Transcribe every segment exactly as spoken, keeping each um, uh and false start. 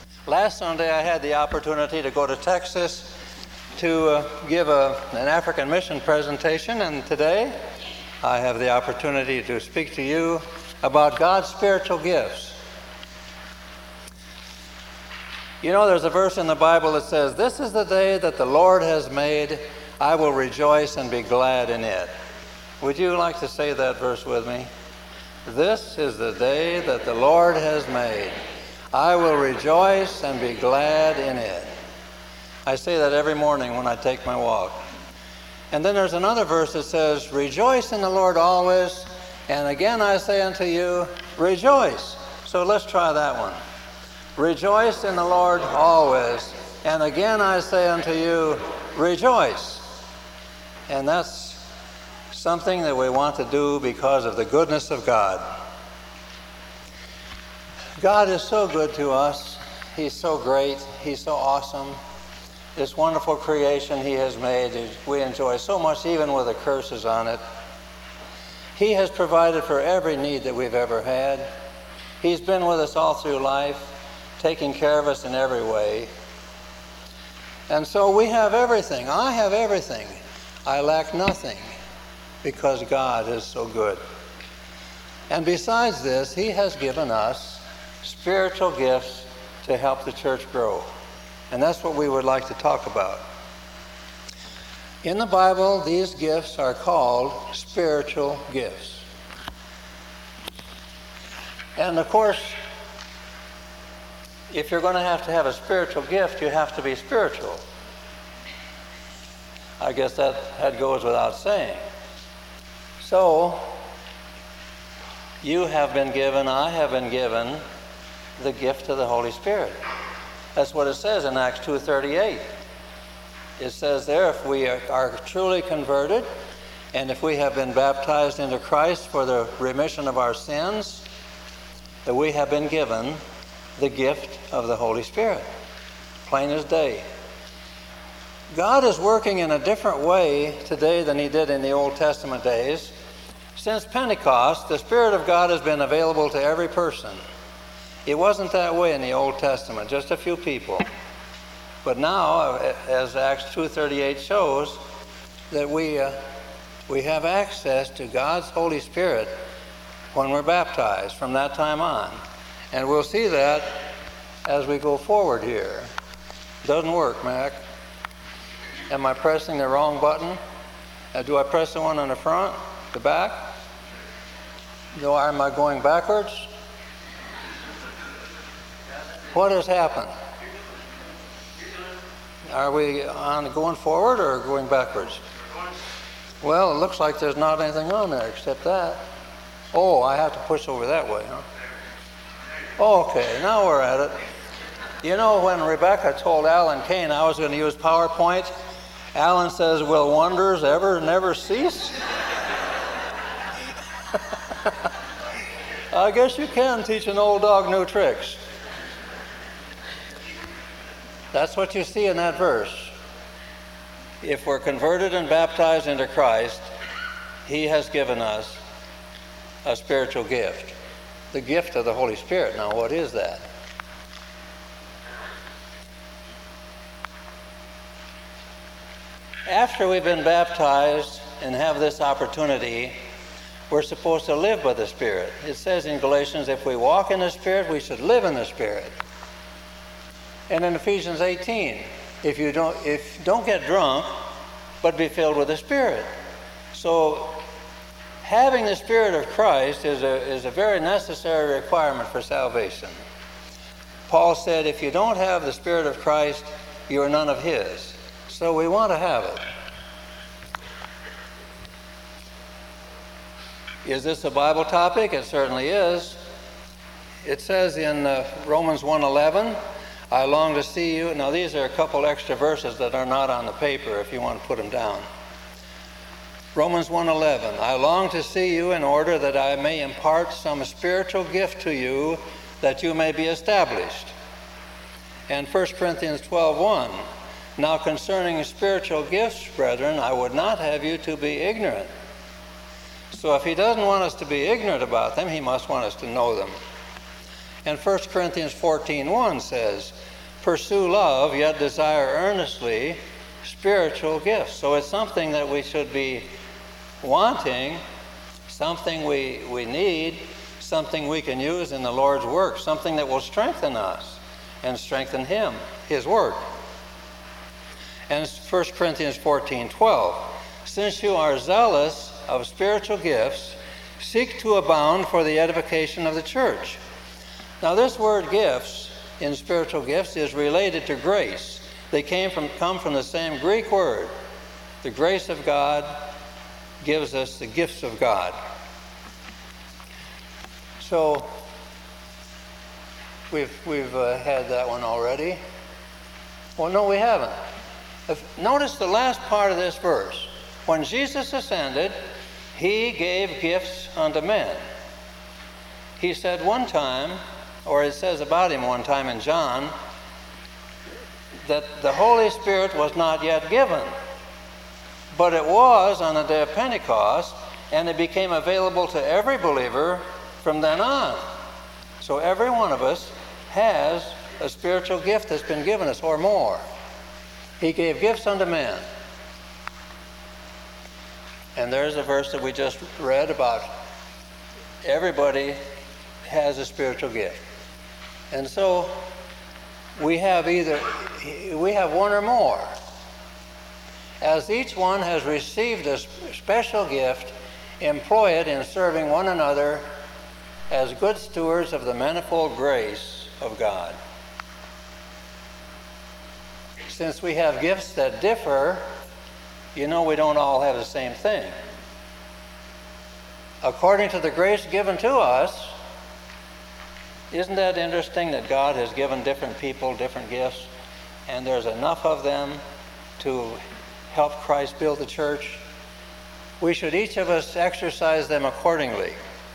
Last Sunday I had the opportunity to go to Texas to uh, give a, an African mission presentation, and today I have the opportunity to speak to you about God's spiritual gifts. You know, there's a verse in the Bible that says, "This is the day that the Lord has made. I will rejoice and be glad in it." Would you like to say that verse with me? This is the day that the Lord has made. I will rejoice and be glad in it. I say that every morning when I take my walk. And then there's another verse that says, "Rejoice in the Lord always, and again I say unto you, rejoice." So let's try that one. Rejoice in the Lord always, and again I say unto you, rejoice. And that's something that we want to do because of the goodness of God. God is so good to us. He's so great. He's so awesome. This wonderful creation He has made, we enjoy so much, even with the curses on it. He has provided for every need that we've ever had. He's been with us all through life, taking care of us in every way. And so we have everything. I have everything. I lack nothing because God is so good. And besides this, He has given us spiritual gifts to help the church grow. And that's what we would like to talk about. In the Bible, these gifts are called spiritual gifts. And of course, if you're going to have to have a spiritual gift, you have to be spiritual. I guess that, that goes without saying. So, you have been given, I have been given, the gift of the Holy Spirit. That's what it says in Acts two thirty-eight. It says there, if we are, are truly converted, and if we have been baptized into Christ for the remission of our sins, that we have been given the gift of the Holy Spirit. Plain as day. God is working in a different way today than He did in the Old Testament days. Since Pentecost, the Spirit of God has been available to every person. It wasn't that way in the Old Testament, just a few people. But now, as Acts two thirty-eight shows, that we, uh, we have access to God's Holy Spirit when we're baptized from that time on. And we'll see that as we go forward here. Doesn't work, Mac. Am I pressing the wrong button? Uh, do I press the one on the front, the back? No, am I going backwards? What has happened? Are we on going forward or going backwards? Well, it looks like there's not anything on there except that. Oh, I have to push over that way, huh? Okay, now we're at it. You know, when Rebecca told Alan Kane I was going to use PowerPoint, Alan says, "Will wonders ever never cease?" I guess you can teach an old dog new tricks. That's what you see in that verse. If we're converted and baptized into Christ, He has given us a spiritual gift. The gift of the Holy Spirit. Now, what is that? After we've been baptized and have this opportunity, we're supposed to live by the Spirit. It says in Galatians, if we walk in the Spirit, we should live in the Spirit. And in Ephesians eighteen, if you don't, if don't get drunk, but be filled with the Spirit. So, having the Spirit of Christ is a, is a very necessary requirement for salvation. Paul said, if you don't have the Spirit of Christ, you are none of His. So we want to have it. Is this a Bible topic? It certainly is. It says in uh, Romans one eleven, I long to see you. Now these are a couple extra verses that are not on the paper if you want to put them down. Romans one eleven, I long to see you in order that I may impart some spiritual gift to you that you may be established. And First Corinthians twelve one, now concerning spiritual gifts, brethren, I would not have you to be ignorant. So if He doesn't want us to be ignorant about them, He must want us to know them. And First Corinthians fourteen one says, pursue love, yet desire earnestly spiritual gifts. So it's something that we should be wanting, something we, we need, something we can use in the Lord's work, something that will strengthen us and strengthen Him, His work. And First Corinthians fourteen twelve, since you are zealous of spiritual gifts, seek to abound for the edification of the church. Now this word gifts in spiritual gifts is related to grace. They came from, come from the same Greek word. The grace of God gives us the gifts of God. So we've, we've uh, had that one already. Well, no, we haven't. If, notice the last part of this verse. When Jesus ascended, He gave gifts unto men. He said one time, or it says about Him one time in John, that the Holy Spirit was not yet given. But it was on the day of Pentecost, and it became available to every believer from then on. So every one of us has a spiritual gift that's been given us, or more. He gave gifts unto men. And there's a verse that we just read about everybody has a spiritual gift. And so we have either, we have one or more. As each one has received a special gift, employ it in serving one another as good stewards of the manifold grace of God. Since we have gifts that differ, you know we don't all have the same thing. According to the grace given to us, isn't that interesting that God has given different people different gifts, and there's enough of them to help Christ build the church? We should each of us exercise them accordingly.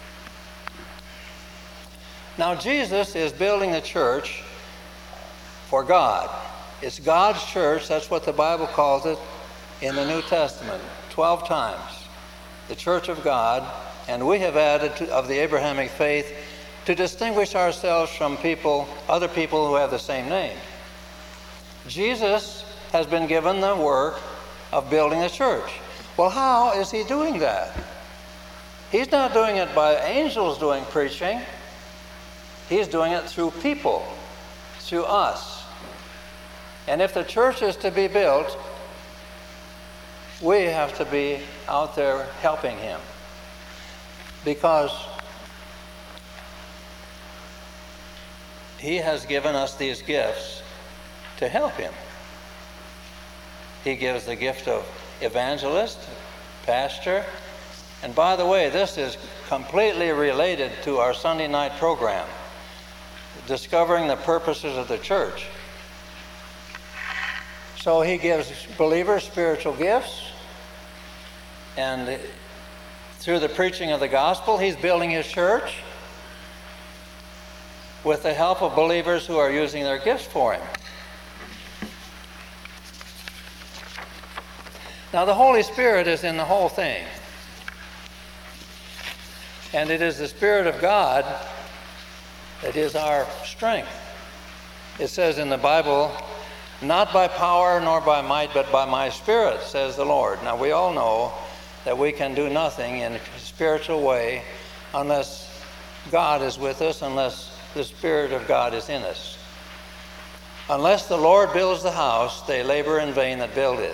Now Jesus is building the church for God. It's God's church. That's what the Bible calls it in the New Testament, twelve times. The church of God, and we have added to, of the Abrahamic faith to distinguish ourselves from people, other people who have the same name. Jesus has been given the work of building the church. Well, how is He doing that? He's not doing it by angels doing preaching. He's doing it through people, through us. And if the church is to be built, we have to be out there helping Him. Because He has given us these gifts to help Him. He gives the gift of evangelist, pastor, and by the way, this is completely related to our Sunday night program, discovering the purposes of the church. So He gives believers spiritual gifts, and through the preaching of the gospel, He's building His church with the help of believers who are using their gifts for Him. Now the Holy Spirit is in the whole thing. And it is the Spirit of God that is our strength. It says in the Bible, not by power nor by might, but by my Spirit, says the Lord. Now we all know that we can do nothing in a spiritual way unless God is with us, unless the Spirit of God is in us. Unless the Lord builds the house, they labor in vain that build it.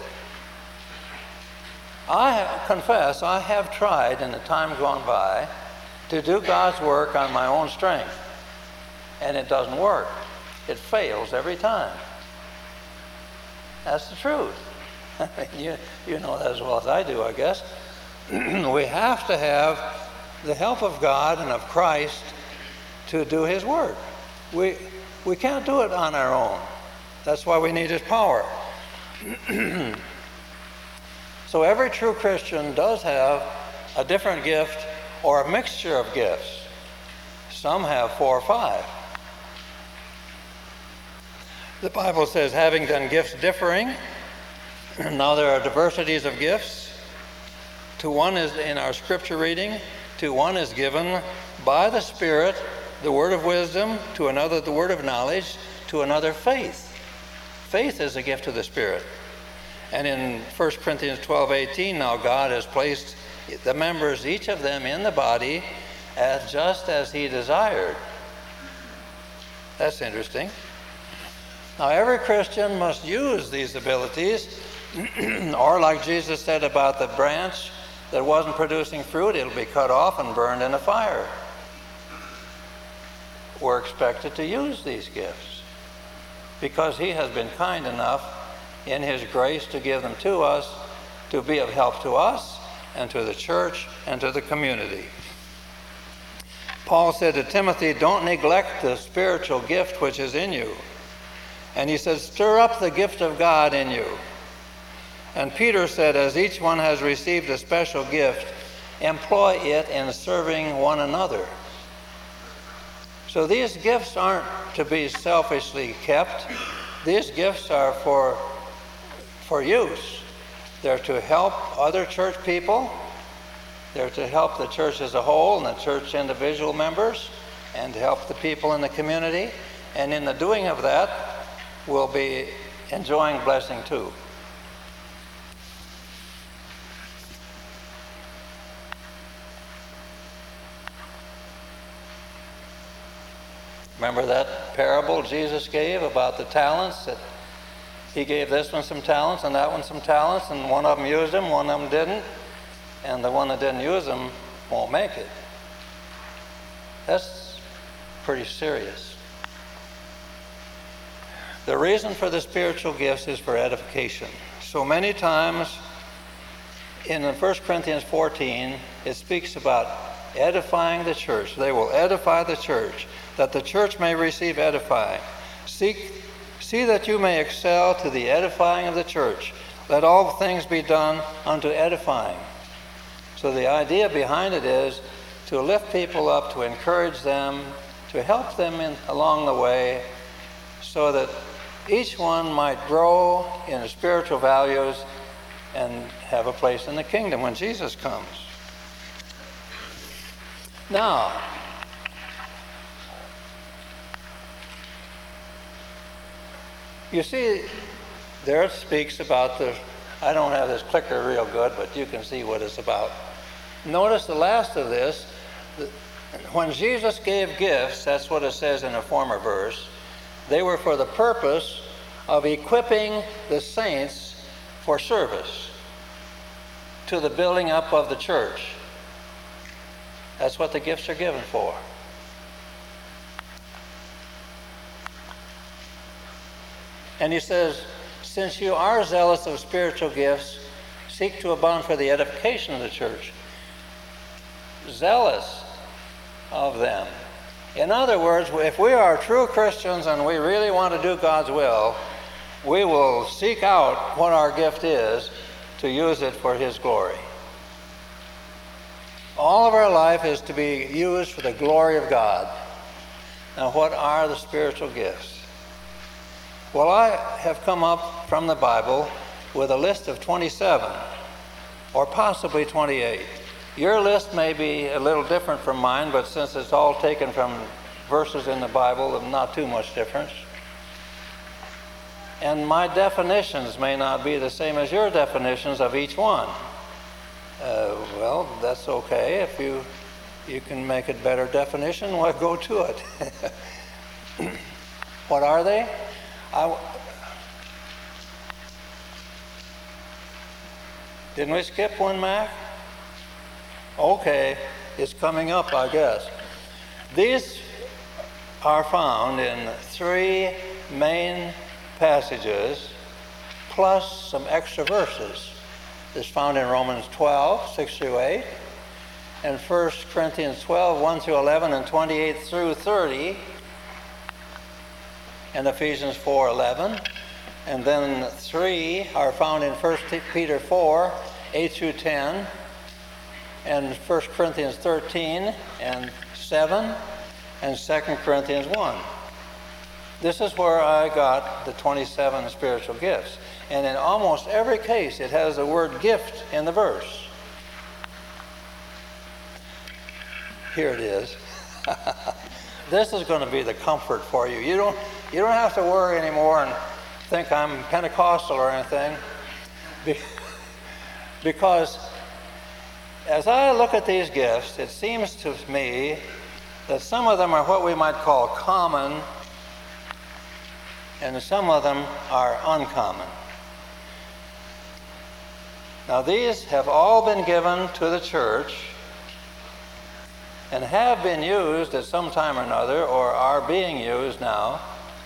I confess I have tried in the time gone by to do God's work on my own strength, and it doesn't work. It fails every time. That's the truth. you, you know that as well as I do, I guess. We have to have the help of God and of Christ to do His work. We, we can't do it on our own. That's why we need His power. So every true Christian does have a different gift or a mixture of gifts. Some have four or five. The Bible says, having done gifts differing, now there are diversities of gifts. To one is in our scripture reading, to one is given by the Spirit the word of wisdom, to another the word of knowledge, to another faith. Faith is a gift of the Spirit. And in First Corinthians twelve eighteen, now God has placed the members, each of them, in the body as just as he desired. That's interesting. Now every Christian must use these abilities, or like Jesus said about the branch that wasn't producing fruit, it'll be cut off and burned in a fire. We're expected to use these gifts because he has been kind enough in his grace to give them to us to be of help to us and to the church and to the community. Paul said to Timothy, don't neglect the spiritual gift which is in you. And he said, stir up the gift of God in you. And Peter said, as each one has received a special gift, employ it in serving one another. So these gifts aren't to be selfishly kept. These gifts are for, for use. They're to help other church people. They're to help the church as a whole and the church individual members, and to help the people in the community. And in the doing of that, we'll be enjoying blessing too. Remember that parable Jesus gave about the talents? That he gave this one some talents and that one some talents, and one of them used them, one of them didn't, and the one that didn't use them won't make it. That's pretty serious. The reason for the spiritual gifts is for edification. So many times in First Corinthians fourteen, it speaks about edifying the church. They will edify the church, that the church may receive edifying. Seek, see that you may excel to the edifying of the church. Let all things be done unto edifying. So the idea behind it is to lift people up, to encourage them, to help them in, along the way, so that each one might grow in the spiritual values and have a place in the kingdom when Jesus comes. Now, you see, there it speaks about the, I don't have this clicker real good, but you can see what it's about. Notice the last of this, when Jesus gave gifts, that's what it says in a former verse, they were for the purpose of equipping the saints for service to the building up of the church. That's what the gifts are given for. And he says, since you are zealous of spiritual gifts, seek to abound for the edification of the church. Zealous of them. In other words, if we are true Christians and we really want to do God's will, we will seek out what our gift is to use it for his glory. All of our life is to be used for the glory of God. Now, what are the spiritual gifts? Well, I have come up from the Bible with a list of twenty-seven, or possibly twenty-eight. Your list may be a little different from mine, but since it's all taken from verses in the Bible, not too much difference. And my definitions may not be the same as your definitions of each one. Uh, well, that's okay. If you you can make a better definition, well, go to it. What are they? I, didn't we skip one, Mac? Okay, it's coming up, I guess. These are found in three main passages, plus some extra verses. It's found in Romans twelve, six through eight, and First Corinthians twelve, one through eleven, and twenty-eight through thirty, and Ephesians four, eleven. And then three are found in First Peter four, eight through ten, and First Corinthians thirteen and seven, and Second Corinthians one. This is where I got the twenty-seven spiritual gifts. And in almost every case, it has the word gift in the verse. Here it is. this is going to be the comfort for you. You don't, you don't have to worry anymore and think I'm Pentecostal or anything. Because as I look at these gifts, it seems to me that some of them are what we might call common, and some of them are uncommon. Now, these have all been given to the church and have been used at some time or another, or are being used now.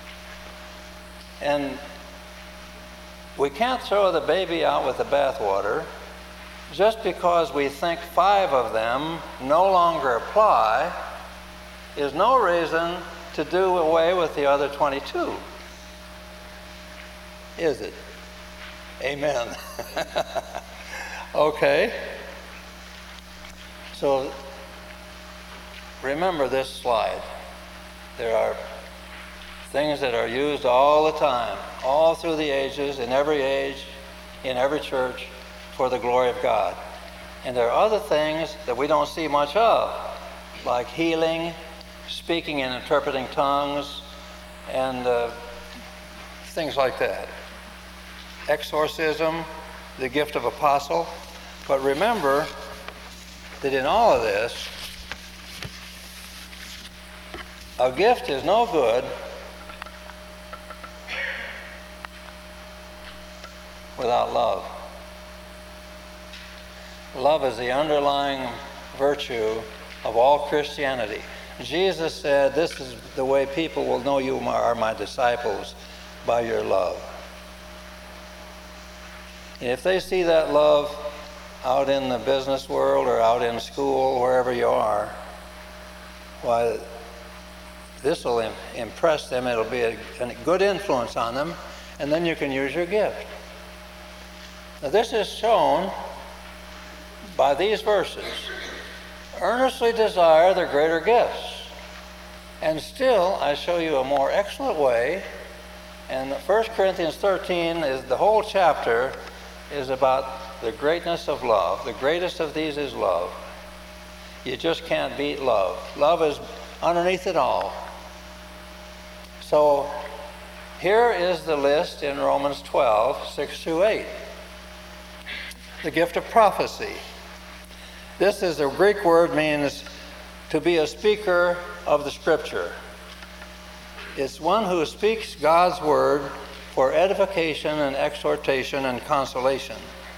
And we can't throw the baby out with the bathwater. Just because we think five of them no longer apply is no reason to do away with the other twenty-two. Is it? Amen. Okay. So remember this slide. There are things that are used all the time, all through the ages, in every age, in every church, for the glory of God. And there are other things that we don't see much of, like healing, speaking and interpreting tongues, and uh, things like that. Exorcism, the gift of apostle. But remember that in all of this, a gift is no good without love. Love is the underlying virtue of all Christianity. Jesus said, this is the way people will know you are my disciples, by your love. And if they see that love out in the business world or out in school, wherever you are, why, this will im- impress them. It'll be a, a good influence on them, and then you can use your gift. Now, this is shown by these verses. Earnestly desire the greater gifts. And still, I show you a more excellent way. And First Corinthians thirteen is the whole chapter is about the greatness of love. The greatest of these is love. You just can't beat love. Love is underneath it all. So here is the list in Romans twelve, six through eight. The gift of prophecy. This is a Greek word, means to be a speaker of the Scripture. It's one who speaks God's word for edification and exhortation and consolation.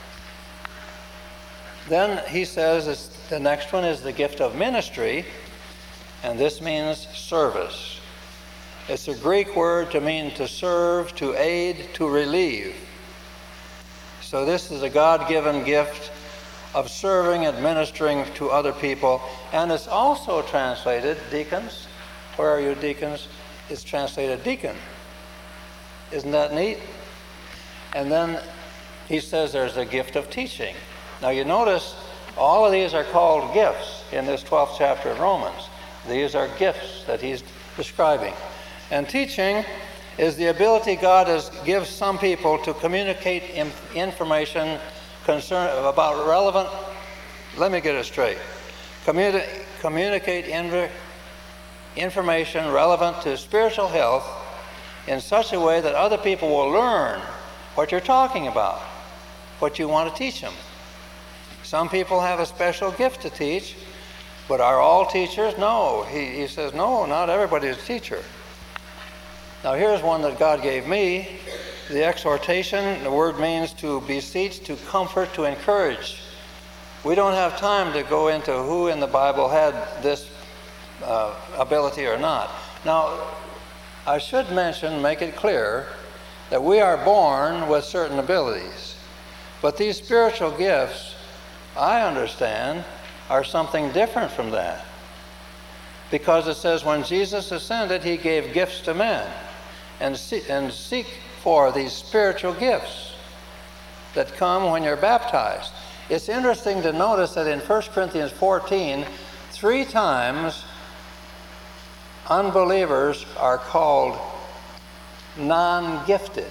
Then he says it's, the next one is the gift of ministry, and this means service. It's a Greek word to mean to serve, to aid, to relieve. So this is a God-given gift of serving, administering to other people. And it's also translated, deacons, where are you deacons? It's translated deacon. Isn't that neat? And then he says there's a gift of teaching. Now you notice all of these are called gifts in this twelfth chapter of Romans. These are gifts that he's describing. And teaching is the ability God has gives some people to communicate inf- information concern about relevant, let me get it straight, Communi- communicate inv- information relevant to spiritual health in such a way that other people will learn what you're talking about, what you want to teach them. Some people have a special gift to teach, but are all teachers? No. He, he says, no, not everybody is a teacher. Now here's one that God gave me. The exhortation, the word means to beseech, to comfort, to encourage. We don't have time to go into who in the Bible had this uh, ability or not. Now, I should mention, make it clear, that we are born with certain abilities. But these spiritual gifts, I understand, are something different from that. Because it says when Jesus ascended, he gave gifts to men. And, see, and seek for these spiritual gifts that come when you're baptized. It's interesting to notice that in First Corinthians fourteen, three times unbelievers are called non-gifted.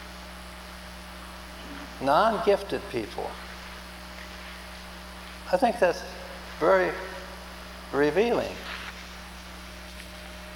Non-gifted people. I think that's very revealing.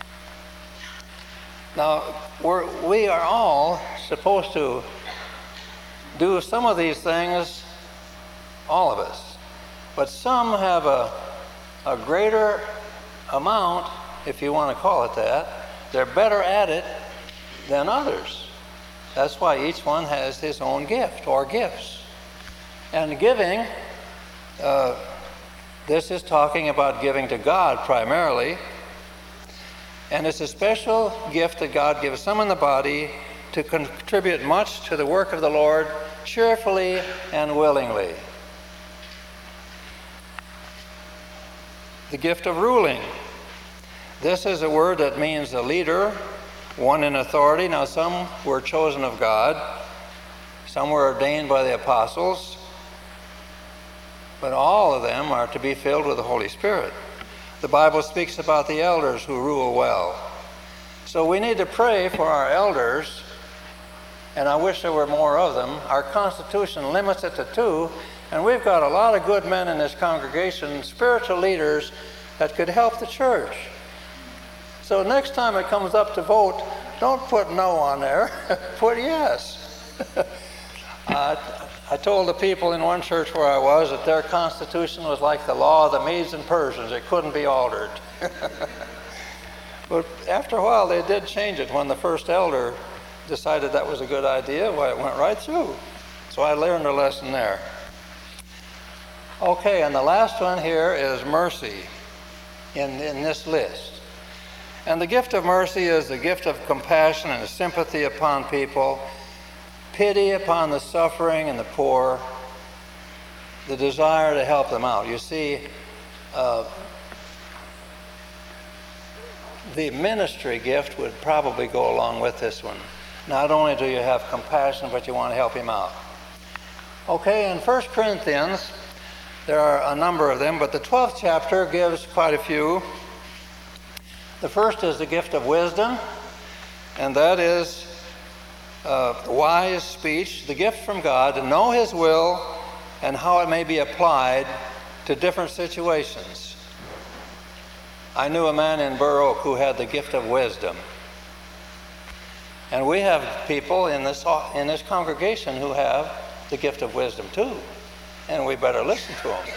Now, we're, we are all supposed to do some of these things, all of us. But some have a, a greater amount, if you want to call it that. They're better at it than others. That's why each one has his own gift or gifts. And giving, uh, this is talking about giving to God primarily. And it's a special gift that God gives some in the body to contribute much to the work of the Lord cheerfully and willingly. The gift of ruling. This is a word that means a leader, one in authority. Now, some were chosen of God, some were ordained by the apostles, but all of them are to be filled with the Holy Spirit. The Bible speaks about the elders who rule well. So we need to pray for our elders, and I wish there were more of them. Our Constitution limits it to two, and we've got a lot of good men in this congregation, spiritual leaders that could help the church. So next time it comes up to vote, don't put no on there, put yes. uh, I told the people in one church where I was that their constitution was like the law of the Medes and Persians. It couldn't be altered. But after a while, they did change it. When the first elder decided that was a good idea, well, it went right through. So I learned a lesson there. Okay, and the last one here is mercy in, in this list. And the gift of mercy is the gift of compassion and sympathy upon people, pity upon the suffering and the poor, the desire to help them out. You see, uh, the ministry gift would probably go along with this one. Not only do you have compassion, but you want to help him out. Okay, in First Corinthians, there are a number of them, but the twelfth chapter gives quite a few. The first is the gift of wisdom, and that is Uh, wise speech, the gift from God to know His will and how it may be applied to different situations. I knew a man in Burr Oak who had the gift of wisdom. And we have people in this, in this congregation who have the gift of wisdom too. And we better listen to them.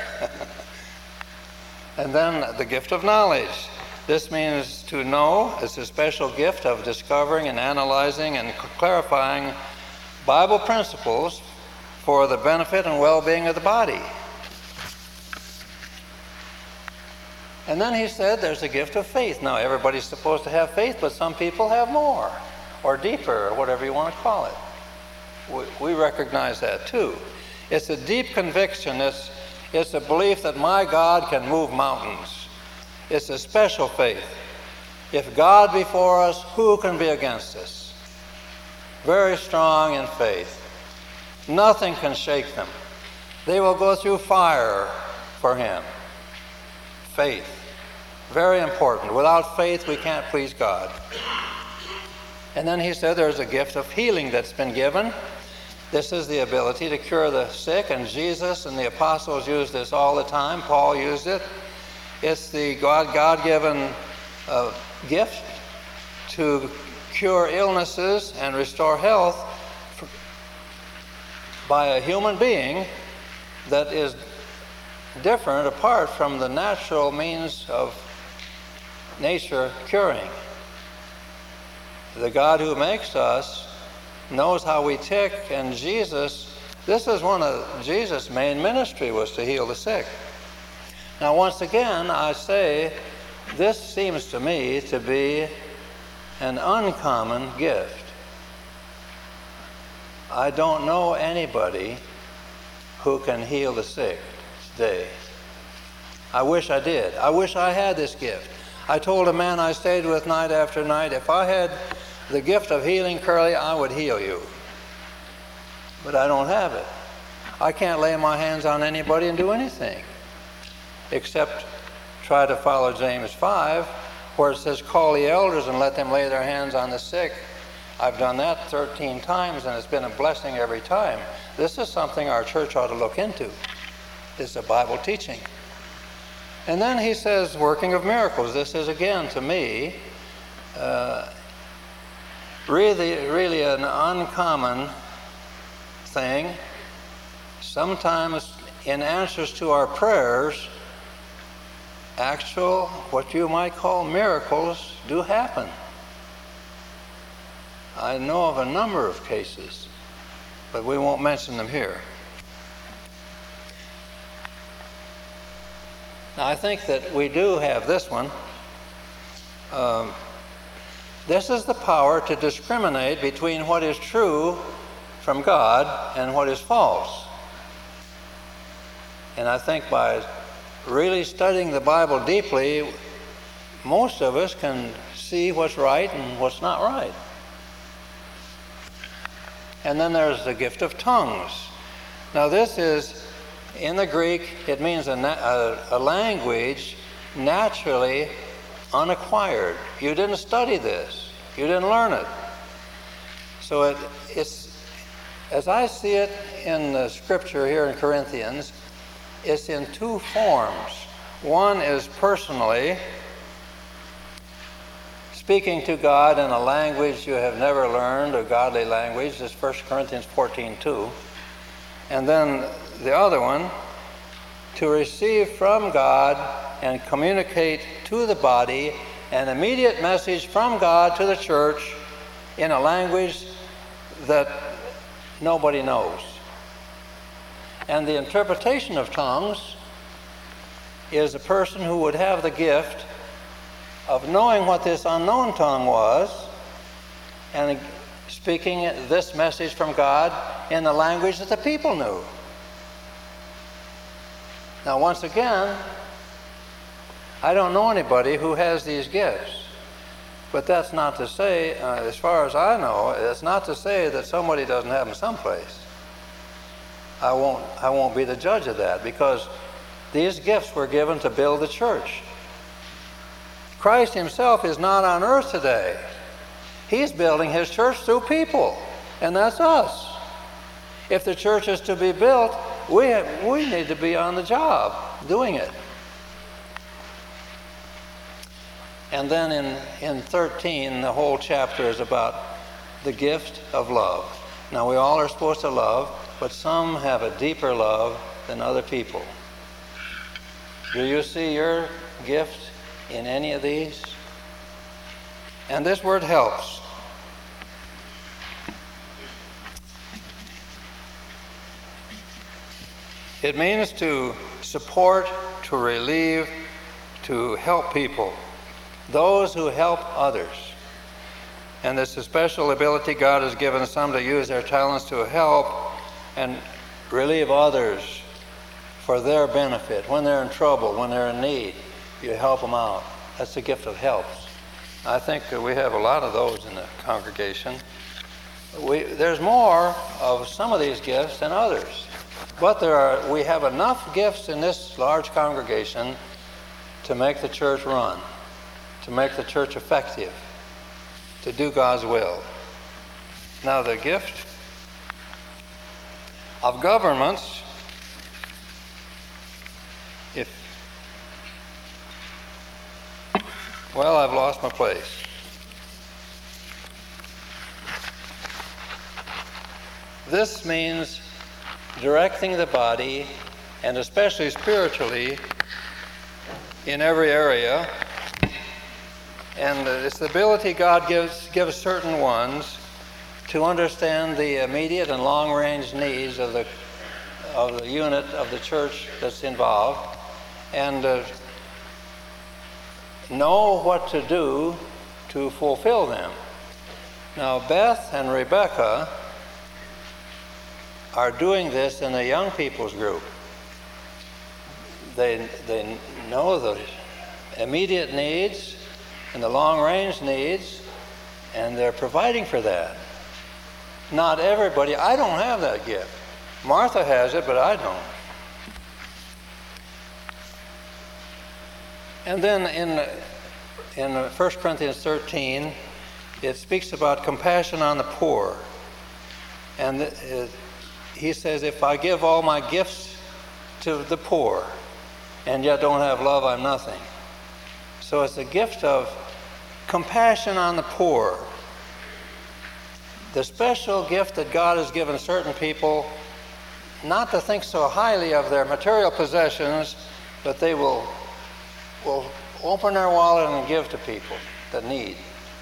And then the gift of knowledge. This means to know. It's a special gift of discovering and analyzing and clarifying Bible principles for the benefit and well-being of the body. And then he said there's a gift of faith. Now, everybody's supposed to have faith, but some people have more, or deeper, or whatever you want to call it. We, we recognize that too. It's a deep conviction. It's, it's a belief that my God can move mountains. It's a special faith. If God be for us, who can be against us? Very strong in faith. Nothing can shake them. They will go through fire for Him. Faith. Very important. Without faith, we can't please God. And then he said there's a gift of healing that's been given. This is the ability to cure the sick, and Jesus and the apostles used this all the time. Paul used it. It's the God, God-given uh, gift to cure illnesses and restore health for, by a human being that is different apart from the natural means of nature curing. The God who makes us knows how we tick, and Jesus, this is one of Jesus' main ministry, was to heal the sick. Now, once again, I say, this seems to me to be an uncommon gift. I don't know anybody who can heal the sick today. I wish I did. I wish I had this gift. I told a man I stayed with night after night, if I had the gift of healing, Curly, I would heal you. But I don't have it. I can't lay my hands on anybody and do anything, except try to follow James five, where it says, call the elders and let them lay their hands on the sick. I've done that thirteen times, and it's been a blessing every time. This is something our church ought to look into. It's a Bible teaching. And then he says, working of miracles. This is, again, to me, uh, really, really an uncommon thing. Sometimes in answers to our prayers, actual, what you might call miracles, do happen. I know of a number of cases, but we won't mention them here. Now, I think that we do have this one. Um, this is the power to discriminate between what is true from God and what is false. And I think by really studying the Bible deeply, most of us can see what's right and what's not right. And then there's the gift of tongues. Now this is, in the Greek, it means a, a, a language naturally unacquired. You didn't study this. You didn't learn it. So it, it's, as I see it in the scripture here in Corinthians, it's in two forms. One is personally speaking to God in a language you have never learned, a godly language. This is First Corinthians fourteen two. And then the other one, to receive from God and communicate to the body an immediate message from God to the church in a language that nobody knows. And the interpretation of tongues is a person who would have the gift of knowing what this unknown tongue was and speaking this message from God in the language that the people knew. Now, once again, I don't know anybody who has these gifts. But that's not to say, uh, as far as I know, it's not to say that somebody doesn't have them someplace. I won't, I won't be the judge of that, because these gifts were given to build the church. Christ himself is not on earth today. He's building his church through people, and that's us. If the church is to be built, we, have, we need to be on the job doing it. And then in, in thirteen, the whole chapter is about the gift of love. Now, we all are supposed to love, but some have a deeper love than other people. Do you see your gift in any of these? And this word helps. It means to support, to relieve, to help people. Those who help others. And it's a special ability God has given some to use their talents to help and relieve others for their benefit. When they're in trouble, when they're in need, you help them out. That's the gift of helps. I think that we have a lot of those in the congregation. We, there's more of some of these gifts than others. But there are, we have enough gifts in this large congregation to make the church run, to make the church effective, to do God's will. Now, the gift of governments, if, well, I've lost my place. This means directing the body, and especially spiritually, in every area. And it's the ability God gives, gives certain ones to understand the immediate and long-range needs of the, of the unit of the church that's involved, and uh, know what to do to fulfill them. Now, Beth and Rebecca are doing this in the young people's group. They, they know the immediate needs and the long-range needs, and they're providing for that. Not everybody, I don't have that gift. Martha has it, but I don't. And then in, in First Corinthians thirteen, it speaks about compassion on the poor. And it, he says, if I give all my gifts to the poor and yet don't have love, I'm nothing. So it's a gift of compassion on the poor. the special gift that God has given certain people, not to think so highly of their material possessions, but they will, will open their wallet and give to people that need.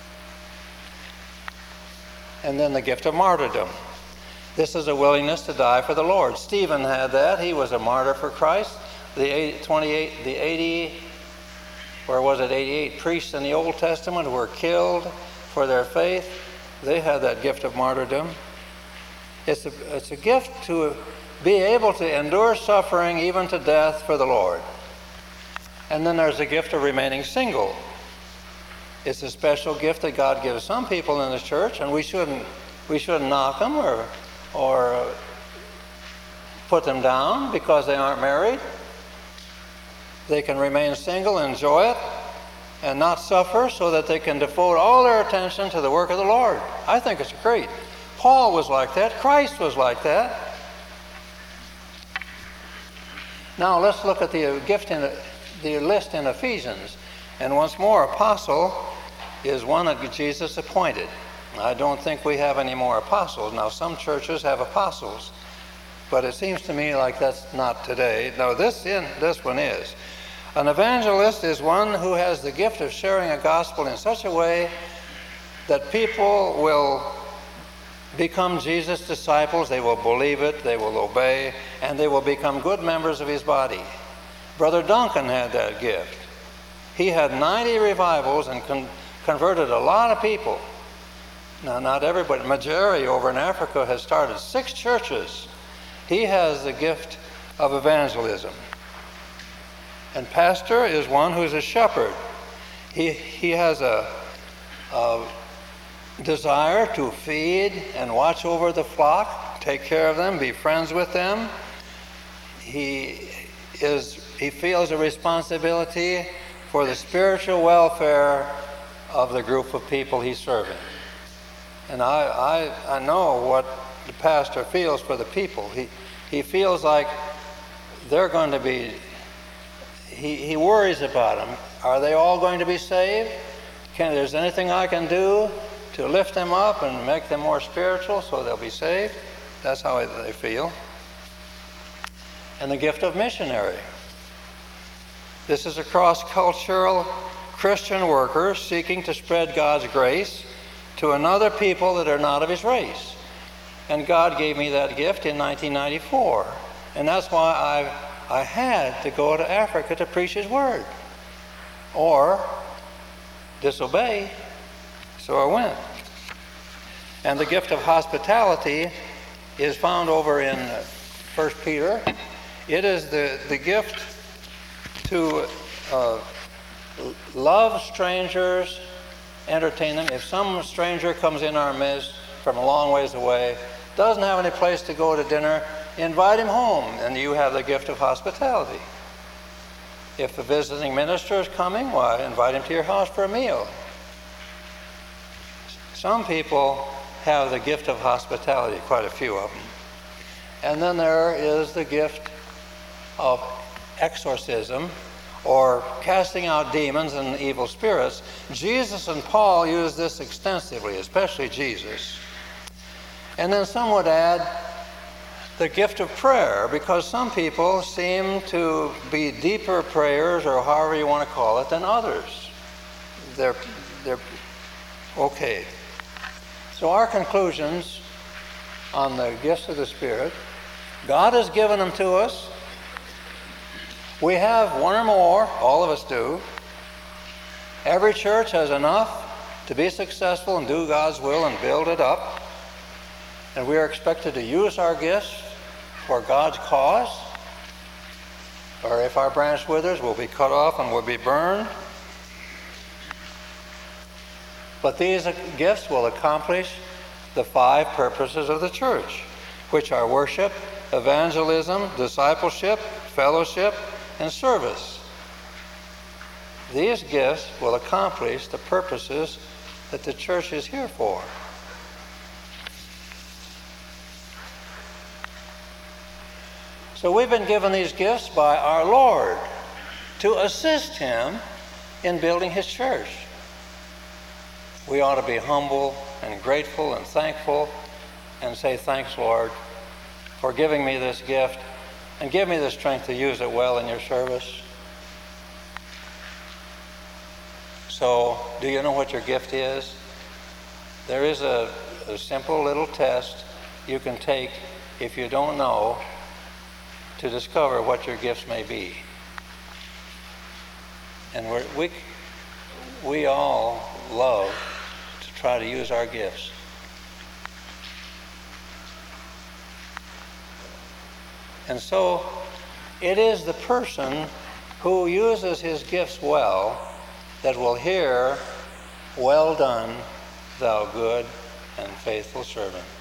And then the gift of martyrdom. This is a willingness to die for the Lord. Stephen had that. He was a martyr for Christ. The twenty-eight, the eighty, or was it eighty-eight priests in the Old Testament who were killed for their faith, they had that gift of martyrdom. It's a, it's a gift to be able to endure suffering even to death for the Lord. And then there's the gift of remaining single. It's a special gift that God gives some people in the church, and we shouldn't we shouldn't knock them or or put them down because they aren't married. They can remain single, enjoy it, and not suffer, so that they can devote all their attention to the work of the Lord. I think it's great. Paul was like that. Christ was like that. Now let's look at the gift in the list in Ephesians. And once more, apostle is one that Jesus appointed. I don't think we have any more apostles. Now, some churches have apostles, but it seems to me like that's not today. No, this, in, this one is. An evangelist is one who has the gift of sharing a gospel in such a way that people will become Jesus' disciples, they will believe it, they will obey, and they will become good members of his body. Brother Duncan had that gift. He had ninety revivals and con- converted a lot of people. Now, not everybody. Majeri over in Africa has started six churches. He has the gift of evangelism. And pastor is one who's a shepherd. He, he has a, a desire to feed and watch over the flock, take care of them, be friends with them. He, is, he feels a responsibility for the spiritual welfare of the group of people he's serving. And I, I, I know what the pastor feels for the people. He, he feels like they're going to be, he, he worries about them. Are they all going to be saved? Can there's anything I can do to lift them up and make them more spiritual so they'll be saved? That's how they feel. And the gift of missionary. This is a cross-cultural Christian worker seeking to spread God's grace to another people that are not of his race. And God gave me that gift in nineteen ninety-four. And that's why I, I had to go to Africa to preach his word. Or disobey. So I went. And the gift of hospitality is found over in First Peter. It is the, the gift to uh, love strangers, entertain them. If some stranger comes in our midst from a long ways away, doesn't have any place to go to dinner, invite him home, and you have the gift of hospitality. If a visiting minister is coming, why, invite him to your house for a meal. Some people have the gift of hospitality, quite a few of them. And then there is the gift of exorcism, or casting out demons and evil spirits. Jesus and Paul used this extensively, especially Jesus. And then some would add the gift of prayer, because some people seem to be deeper prayers, or however you want to call it, than others. They're, they're okay. So our conclusions on the gifts of the Spirit: God has given them to us. We have one or more, all of us do. Every church has enough to be successful and do God's will and build it up. And we are expected to use our gifts for God's cause. Or if our branch withers, we'll be cut off and we'll be burned. But these gifts will accomplish the five purposes of the church, which are worship, evangelism, discipleship, fellowship, and service. These gifts will accomplish the purposes that the church is here for. So we've been given these gifts by our Lord to assist him in building his church. We ought to be humble and grateful and thankful and say, thanks, Lord, for giving me this gift, and give me the strength to use it well in your service. So, do you know what your gift is? There is a, a simple little test you can take if you don't know, to discover what your gifts may be. And we're, we, we all love to try to use our gifts. And so it is the person who uses his gifts well that will hear, well done, thou good and faithful servant.